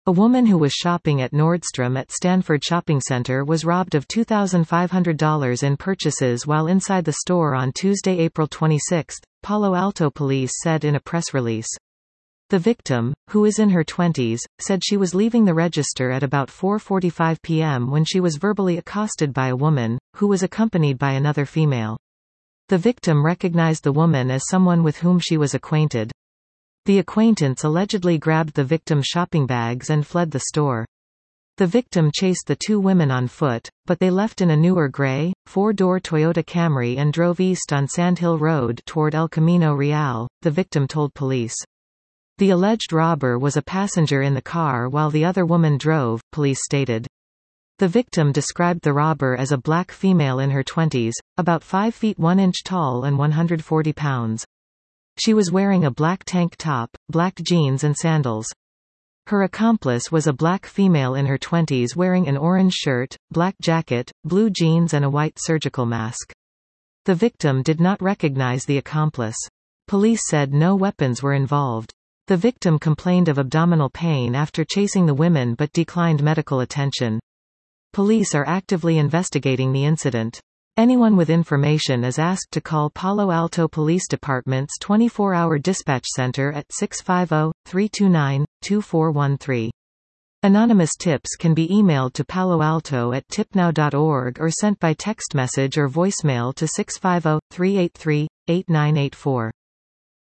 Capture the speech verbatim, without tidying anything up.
A woman who was shopping at Nordstrom at Stanford Shopping Center was robbed of two thousand five hundred dollars in purchases while inside the store on Tuesday, April twenty-sixth, Palo Alto police said in a press release. The victim, who is in her twenties, said she was leaving the register at about four forty-five p m when she was verbally accosted by a woman, who was accompanied by another female. The victim recognized the woman as someone with whom she was acquainted. The acquaintance allegedly grabbed the victim's shopping bags and fled the store. The victim chased the two women on foot, but they left in a newer gray, four-door Toyota Camry and drove east on Sandhill Road toward El Camino Real, the victim told police. The alleged robber was a passenger in the car while the other woman drove, police stated. The victim described the robber as a black female in her twenties, about five feet one inch tall and one hundred forty pounds. She was wearing a black tank top, black jeans and sandals. Her accomplice was a black female in her twenties wearing an orange shirt, black jacket, blue jeans and a white surgical mask. The victim did not recognize the accomplice. Police said no weapons were involved. The victim complained of abdominal pain after chasing the women but declined medical attention. Police are actively investigating the incident. Anyone with information is asked to call Palo Alto Police Department's twenty-four hour dispatch center at six five zero, three two nine, two four one three. Anonymous tips can be emailed to Palo Alto at tipnow dot org or sent by text message or voicemail to six five zero, three eight three, eight nine eight four.